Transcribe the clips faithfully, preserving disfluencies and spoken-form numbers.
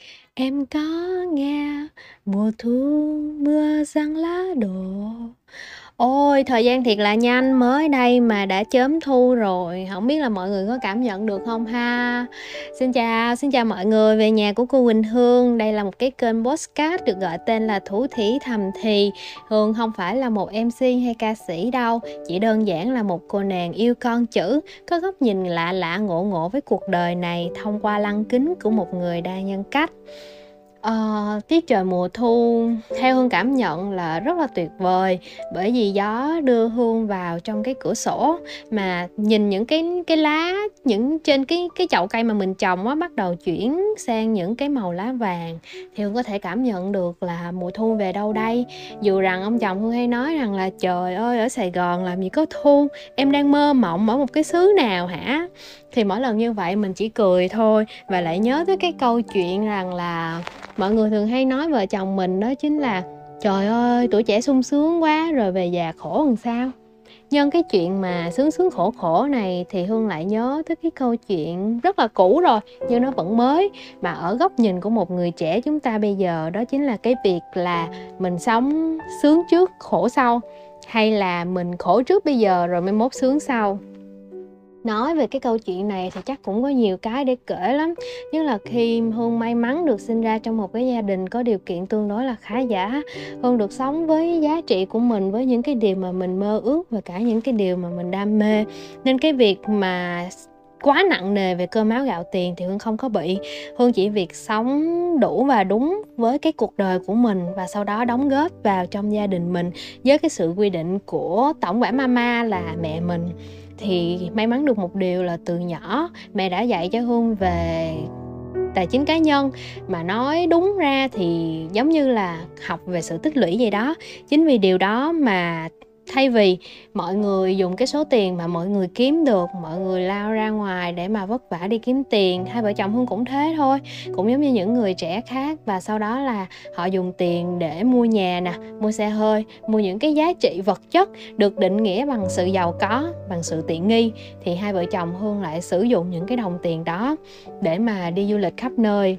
Em có nghe mùa thu mưa giăng lá đổ. Ôi, thời gian thiệt là nhanh, mới đây mà đã chớm thu rồi, không biết là mọi người có cảm nhận được không ha? Xin chào, xin chào mọi người, về nhà của cô Quỳnh Hương. Đây là một cái kênh podcast được gọi tên là Thủ Thỉ Thầm Thì. Hương không phải là một em xê hay ca sĩ đâu, chỉ đơn giản là một cô nàng yêu con chữ, có góc nhìn lạ lạ ngộ ngộ với cuộc đời này thông qua lăng kính của một người đa nhân cách. Ờ, tiết trời mùa thu theo Hương cảm nhận là rất là tuyệt vời, bởi vì gió đưa Hương vào trong cái cửa sổ mà nhìn những cái cái lá những trên cái cái chậu cây mà mình trồng á bắt đầu chuyển sang những cái màu lá vàng, thì Hương có thể cảm nhận được là mùa thu về đâu đây. Dù rằng ông chồng Hương hay nói rằng là trời ơi, ở Sài Gòn làm gì có thu, em đang mơ mộng ở một cái xứ nào hả? Thì mỗi lần như vậy mình chỉ cười thôi, và lại nhớ tới cái câu chuyện rằng là mọi người thường hay nói vợ chồng mình, đó chính là trời ơi, tuổi trẻ sung sướng quá rồi về già khổ làm sao. Nhân cái chuyện mà sướng sướng khổ khổ này thì Hương lại nhớ tới cái câu chuyện rất là cũ rồi nhưng nó vẫn mới, mà ở góc nhìn của một người trẻ chúng ta bây giờ, đó chính là cái việc là mình sống sướng trước khổ sau, hay là mình khổ trước bây giờ rồi mới mốt sướng sau. Nói về cái câu chuyện này thì chắc cũng có nhiều cái để kể lắm. Nhất là khi Hương may mắn được sinh ra trong một cái gia đình có điều kiện tương đối là khá giả. Hương được sống với giá trị của mình, với những cái điều mà mình mơ ước và cả những cái điều mà mình đam mê. Nên cái việc mà quá nặng nề về cơm áo gạo tiền thì Hương không có bị. Hương chỉ việc sống đủ và đúng với cái cuộc đời của mình, và sau đó đóng góp vào trong gia đình mình với cái sự quy định của tổng quản mama là mẹ mình. Thì may mắn được một điều là từ nhỏ mẹ đã dạy cho Hương về tài chính cá nhân, mà nói đúng ra thì giống như là học về sự tích lũy vậy đó. Chính vì điều đó mà thay vì mọi người dùng cái số tiền mà mọi người kiếm được, mọi người lao ra ngoài để mà vất vả đi kiếm tiền, hai vợ chồng Hương cũng thế thôi, cũng giống như những người trẻ khác. Và sau đó là họ dùng tiền để mua nhà nè, mua xe hơi, mua những cái giá trị vật chất được định nghĩa bằng sự giàu có, bằng sự tiện nghi. Thì hai vợ chồng Hương lại sử dụng những cái đồng tiền đó để mà đi du lịch khắp nơi.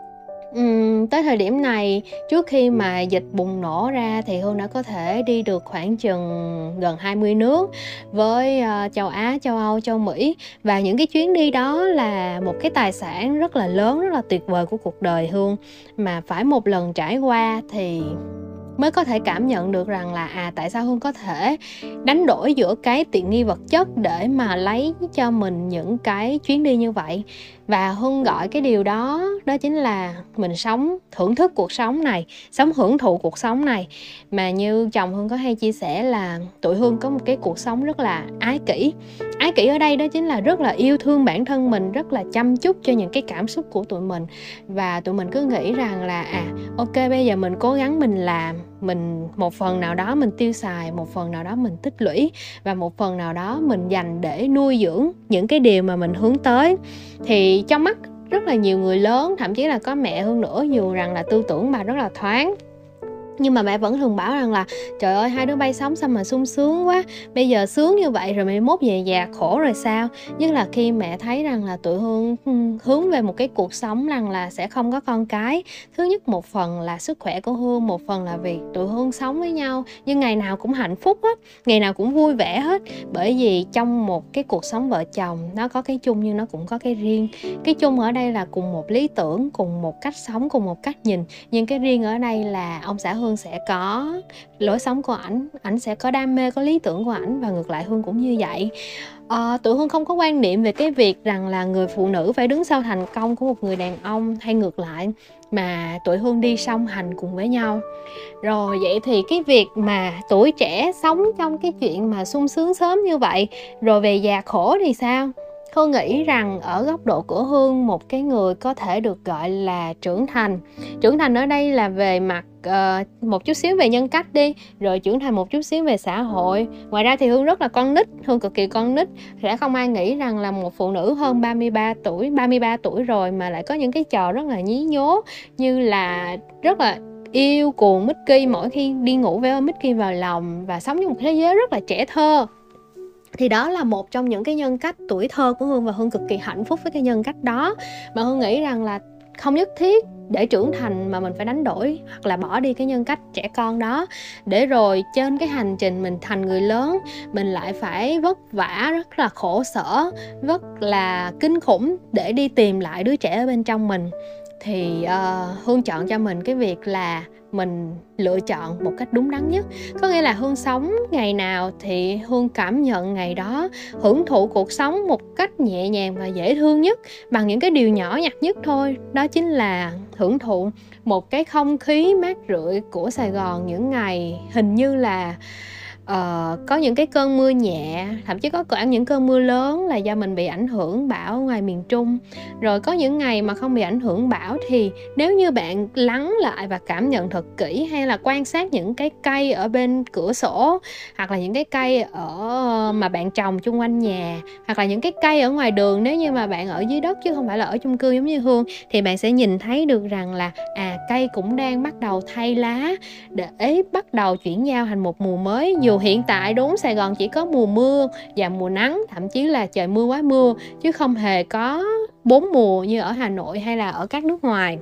Uhm, tới thời điểm này, trước khi mà dịch bùng nổ ra, thì Hương đã có thể đi được khoảng chừng gần hai mươi nước với uh, châu Á, châu Âu, châu Mỹ. Và những cái chuyến đi đó là một cái tài sản rất là lớn, rất là tuyệt vời của cuộc đời Hương, mà phải một lần trải qua thì mới có thể cảm nhận được rằng là à tại sao Hương có thể đánh đổi giữa cái tiện nghi vật chất để mà lấy cho mình những cái chuyến đi như vậy. Và Hương gọi cái điều đó, đó chính là mình sống, thưởng thức cuộc sống này, sống hưởng thụ cuộc sống này. Mà như chồng Hương có hay chia sẻ là tụi Hương có một cái cuộc sống rất là ái kỷ. Ái kỷ ở đây đó chính là rất là yêu thương bản thân mình, rất là chăm chút cho những cái cảm xúc của tụi mình. Và tụi mình cứ nghĩ rằng là à ok, bây giờ mình cố gắng mình làm, mình một phần nào đó mình tiêu xài, một phần nào đó mình tích lũy, và một phần nào đó mình dành để nuôi dưỡng những cái điều mà mình hướng tới. Thì trong mắt rất là nhiều người lớn, thậm chí là có mẹ Hương nữa, dù rằng là tư tưởng bà rất là thoáng, nhưng mà mẹ vẫn thường bảo rằng là trời ơi, hai đứa bay sống sao mà sung sướng quá, bây giờ sướng như vậy rồi mai mốt về già khổ rồi sao. Nhất là khi mẹ thấy rằng là tụi Hương hướng về một cái cuộc sống rằng là sẽ không có con cái. Thứ nhất, một phần là sức khỏe của Hương, một phần là vì tụi Hương sống với nhau nhưng ngày nào cũng hạnh phúc hết, ngày nào cũng vui vẻ hết. Bởi vì trong một cái cuộc sống vợ chồng, nó có cái chung nhưng nó cũng có cái riêng. Cái chung ở đây là cùng một lý tưởng, cùng một cách sống, cùng một cách nhìn. Nhưng cái riêng ở đây là ông xã Hương sẽ có lối sống của ảnh, ảnh sẽ có đam mê, có lý tưởng của ảnh, và ngược lại Hương cũng như vậy. À, tụi Hương không có quan niệm về cái việc rằng là người phụ nữ phải đứng sau thành công của một người đàn ông hay ngược lại, mà tụi Hương đi song hành cùng với nhau. Rồi vậy thì cái việc mà tuổi trẻ sống trong cái chuyện mà sung sướng sớm như vậy rồi về già khổ thì sao? Hương nghĩ rằng ở góc độ của Hương, một cái người có thể được gọi là trưởng thành. Trưởng thành ở đây là về mặt uh, một chút xíu về nhân cách đi, rồi trưởng thành một chút xíu về xã hội. Ngoài ra thì Hương rất là con nít, Hương cực kỳ con nít. Sẽ không ai nghĩ rằng là một phụ nữ hơn ba mươi ba tuổi, ba mươi ba tuổi rồi mà lại có những cái trò rất là nhí nhố, như là rất là yêu cuồng Mickey, mỗi khi đi ngủ phải ôm Mickey vào lòng, và sống trong một thế giới rất là trẻ thơ. Thì đó là một trong những cái nhân cách tuổi thơ của Hương, và Hương cực kỳ hạnh phúc với cái nhân cách đó. Mà Hương nghĩ rằng là không nhất thiết để trưởng thành mà mình phải đánh đổi hoặc là bỏ đi cái nhân cách trẻ con đó, để rồi trên cái hành trình mình thành người lớn mình lại phải vất vả, rất là khổ sở, rất là kinh khủng để đi tìm lại đứa trẻ ở bên trong mình. Thì uh, Hương chọn cho mình cái việc là mình lựa chọn một cách đúng đắn nhất. Có nghĩa là Hương sống ngày nào thì Hương cảm nhận ngày đó, hưởng thụ cuộc sống một cách nhẹ nhàng và dễ thương nhất bằng những cái điều nhỏ nhặt nhất thôi. Đó chính là hưởng thụ một cái không khí mát rượi của Sài Gòn những ngày hình như là Uh, có những cái cơn mưa nhẹ, thậm chí có cả những cơn mưa lớn là do mình bị ảnh hưởng bão ngoài miền Trung. Rồi có những ngày mà không bị ảnh hưởng bão thì nếu như bạn lắng lại và cảm nhận thật kỹ, hay là quan sát những cái cây ở bên cửa sổ, hoặc là những cái cây ở mà bạn trồng chung quanh nhà, hoặc là những cái cây ở ngoài đường, nếu như mà bạn ở dưới đất chứ không phải là ở chung cư giống như Hương, thì bạn sẽ nhìn thấy được rằng là à cây cũng đang bắt đầu thay lá để bắt đầu chuyển giao thành một mùa mới. Dù hiện tại đúng Sài Gòn chỉ có mùa mưa và mùa nắng, thậm chí là trời mưa quá mưa, chứ không hề có bốn mùa như ở Hà Nội hay là ở các nước ngoài.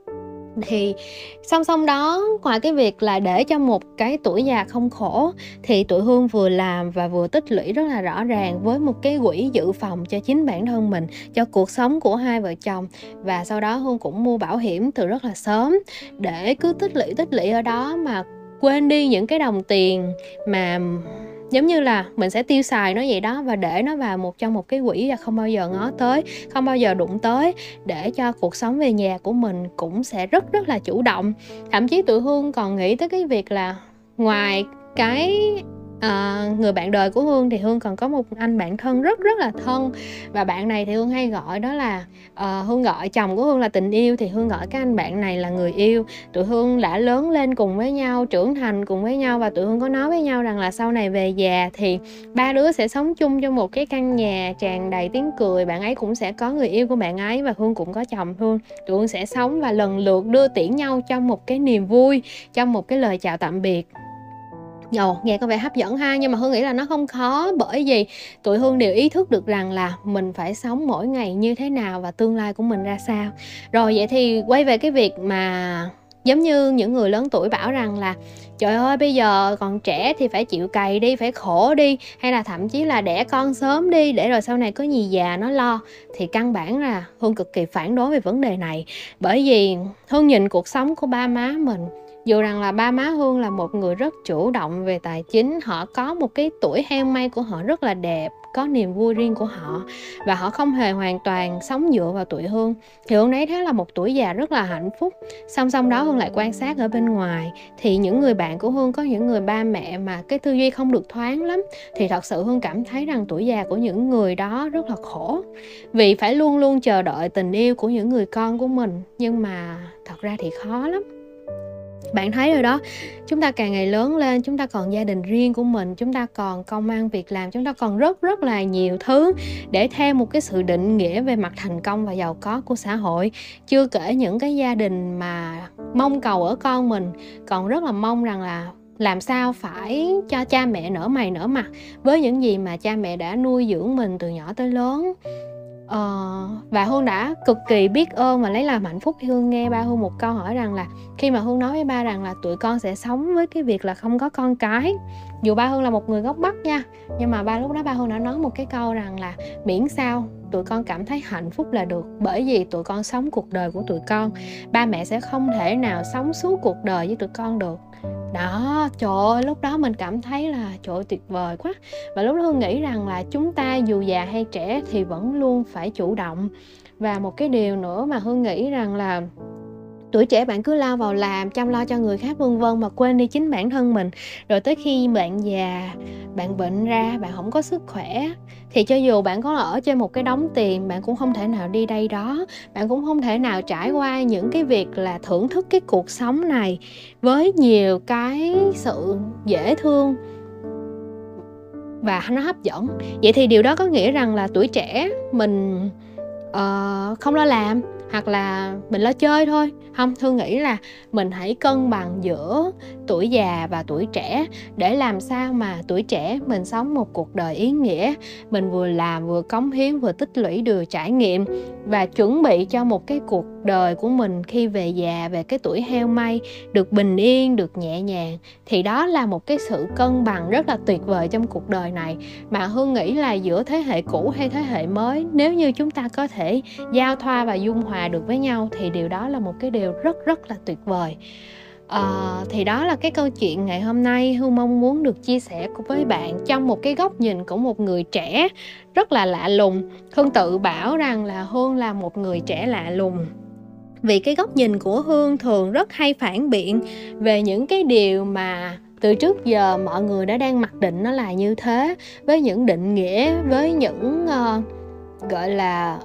Thì song song đó, ngoài cái việc là để cho một cái tuổi già không khổ, thì tụi Hương vừa làm và vừa tích lũy rất là rõ ràng với một cái quỹ dự phòng cho chính bản thân mình, cho cuộc sống của hai vợ chồng. Và sau đó Hương cũng mua bảo hiểm từ rất là sớm, để cứ tích lũy tích lũy ở đó mà quên đi những cái đồng tiền mà giống như là mình sẽ tiêu xài nó vậy đó, và để nó vào một trong một cái quỹ và không bao giờ ngó tới, không bao giờ đụng tới, để cho cuộc sống về nhà của mình cũng sẽ rất rất là chủ động. Thậm chí tụi Hương còn nghĩ tới cái việc là ngoài cái À, người bạn đời của Hương thì Hương còn có một anh bạn thân rất rất là thân, và bạn này thì Hương hay gọi đó là uh, Hương gọi chồng của Hương là tình yêu, thì Hương gọi cái anh bạn này là người yêu. Tụi Hương đã lớn lên cùng với nhau, trưởng thành cùng với nhau, và tụi Hương có nói với nhau rằng là sau này về già thì ba đứa sẽ sống chung trong một cái căn nhà tràn đầy tiếng cười. Bạn ấy cũng sẽ có người yêu của bạn ấy, và Hương cũng có chồng Hương. Tụi Hương sẽ sống và lần lượt đưa tiễn nhau trong một cái niềm vui, trong một cái lời chào tạm biệt. Ồ, nghe có vẻ hấp dẫn ha, nhưng mà Hương nghĩ là nó không khó, bởi vì tụi Hương đều ý thức được rằng là mình phải sống mỗi ngày như thế nào và tương lai của mình ra sao. Rồi vậy thì quay về cái việc mà giống như những người lớn tuổi bảo rằng là trời ơi bây giờ còn trẻ thì phải chịu cày đi, phải khổ đi, hay là thậm chí là đẻ con sớm đi để rồi sau này có gì già nó lo. Thì căn bản là Hương cực kỳ phản đối về vấn đề này, bởi vì Hương nhìn cuộc sống của ba má mình. Dù rằng là ba má Hương là một người rất chủ động về tài chính, họ có một cái tuổi heo may của họ rất là đẹp, có niềm vui riêng của họ, và họ không hề hoàn toàn sống dựa vào tụi Hương. Thì Hương thấy thế là một tuổi già rất là hạnh phúc. Song song đó Hương lại quan sát ở bên ngoài, thì những người bạn của Hương có những người ba mẹ mà cái tư duy không được thoáng lắm. Thì thật sự Hương cảm thấy rằng tuổi già của những người đó rất là khổ, vì phải luôn luôn chờ đợi tình yêu của những người con của mình. Nhưng mà thật ra thì khó lắm. Bạn thấy rồi đó, chúng ta càng ngày lớn lên, chúng ta còn gia đình riêng của mình, chúng ta còn công ăn việc làm, chúng ta còn rất rất là nhiều thứ để theo một cái sự định nghĩa về mặt thành công và giàu có của xã hội. Chưa kể những cái gia đình mà mong cầu ở con mình còn rất là mong rằng là làm sao phải cho cha mẹ nở mày nở mặt với những gì mà cha mẹ đã nuôi dưỡng mình từ nhỏ tới lớn. Ờ, và Hương đã cực kỳ biết ơn và lấy làm hạnh phúc khi Hương nghe ba Hương một câu hỏi rằng là khi mà Hương nói với ba rằng là tụi con sẽ sống với cái việc là không có con cái. Dù ba Hương là một người gốc Bắc nha, nhưng mà ba lúc đó ba Hương đã nói một cái câu rằng là miễn sao tụi con cảm thấy hạnh phúc là được, bởi vì tụi con sống cuộc đời của tụi con, ba mẹ sẽ không thể nào sống suốt cuộc đời với tụi con được. Đó, trời ơi, lúc đó mình cảm thấy là trời ơi, tuyệt vời quá. Và lúc đó Hương nghĩ rằng là chúng ta dù già hay trẻ thì vẫn luôn phải chủ động. Và một cái điều nữa mà Hương nghĩ rằng là tuổi trẻ bạn cứ lao vào làm, chăm lo cho người khác vân vân mà quên đi chính bản thân mình. Rồi tới khi bạn già, bạn bệnh ra, bạn không có sức khỏe, thì cho dù bạn có ở trên một cái đống tiền, bạn cũng không thể nào đi đây đó, bạn cũng không thể nào trải qua những cái việc là thưởng thức cái cuộc sống này với nhiều cái sự dễ thương và nó hấp dẫn. Vậy thì điều đó có nghĩa rằng là tuổi trẻ mình uh, không lo làm, hoặc là mình lo chơi thôi, Hông, Hương nghĩ là mình hãy cân bằng giữa tuổi già và tuổi trẻ để làm sao mà tuổi trẻ mình sống một cuộc đời ý nghĩa, mình vừa làm vừa cống hiến, vừa tích lũy được trải nghiệm và chuẩn bị cho một cái cuộc đời của mình khi về già, về cái tuổi heo may được bình yên, được nhẹ nhàng. Thì đó là một cái sự cân bằng rất là tuyệt vời trong cuộc đời này, mà Hương nghĩ là giữa thế hệ cũ hay thế hệ mới, nếu như chúng ta có thể giao thoa và dung hòa được với nhau thì điều đó là một cái điều rất rất là tuyệt vời. Ờ, thì đó là cái câu chuyện ngày hôm nay Hương mong muốn được chia sẻ với bạn trong một cái góc nhìn của một người trẻ rất là lạ lùng. Hương tự bảo rằng là Hương là một người trẻ lạ lùng vì cái góc nhìn của Hương thường rất hay phản biện về những cái điều mà từ trước giờ mọi người đã đang mặc định nó là như thế, với những định nghĩa, với những uh, gọi là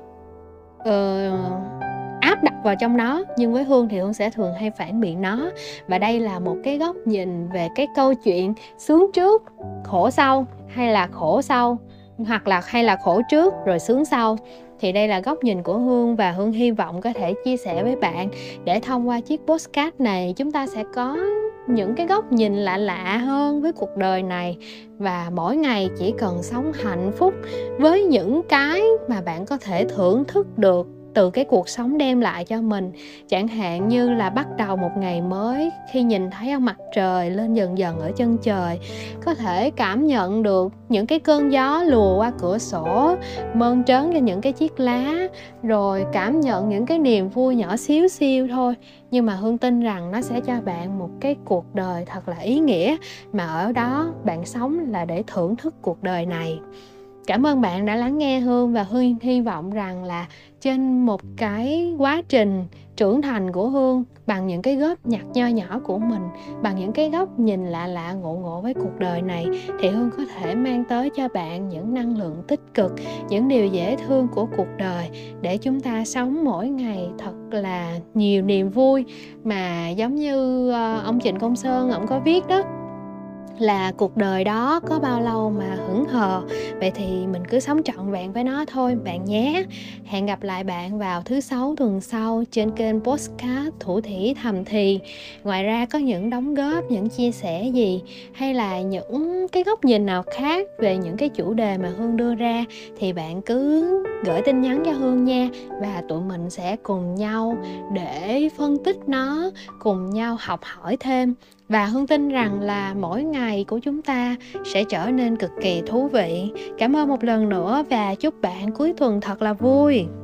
uh, áp đặt vào trong nó. Nhưng với Hương thì Hương sẽ thường hay phản biện nó. Và đây là một cái góc nhìn về cái câu chuyện sướng trước, khổ sau, hay là khổ sau, hoặc là hay là khổ trước rồi sướng sau. Thì đây là góc nhìn của Hương và Hương hy vọng có thể chia sẻ với bạn để thông qua chiếc podcast này chúng ta sẽ có những cái góc nhìn lạ lạ hơn với cuộc đời này, và mỗi ngày chỉ cần sống hạnh phúc với những cái mà bạn có thể thưởng thức được từ cái cuộc sống đem lại cho mình. Chẳng hạn như là bắt đầu một ngày mới khi nhìn thấy mặt trời lên dần dần ở chân trời, có thể cảm nhận được những cái cơn gió lùa qua cửa sổ mơn trớn cho những cái chiếc lá, rồi cảm nhận những cái niềm vui nhỏ xíu xiu thôi, nhưng mà Hương tin rằng nó sẽ cho bạn một cái cuộc đời thật là ý nghĩa, mà ở đó bạn sống là để thưởng thức cuộc đời này. Cảm ơn bạn đã lắng nghe Hương, và Hương hy vọng rằng là trên một cái quá trình trưởng thành của Hương, bằng những cái góp nhặt nho nhỏ của mình, bằng những cái góc nhìn lạ lạ ngộ ngộ với cuộc đời này, thì Hương có thể mang tới cho bạn những năng lượng tích cực, những điều dễ thương của cuộc đời, để chúng ta sống mỗi ngày thật là nhiều niềm vui. Mà giống như ông Trịnh Công Sơn ông có viết đó, là cuộc đời đó có bao lâu mà hững hờ, vậy thì mình cứ sống trọn vẹn với nó thôi bạn nhé. Hẹn gặp lại bạn vào thứ sáu tuần sau trên kênh podcast Thủ Thỉ Thầm Thì. Ngoài ra có những đóng góp, những chia sẻ gì, hay là những cái góc nhìn nào khác về những cái chủ đề mà Hương đưa ra, thì bạn cứ gửi tin nhắn cho Hương nha, và tụi mình sẽ cùng nhau để phân tích nó, cùng nhau học hỏi thêm. Và Hương tin rằng là mỗi ngày của chúng ta sẽ trở nên cực kỳ thú vị. Cảm ơn một lần nữa và chúc bạn cuối tuần thật là vui.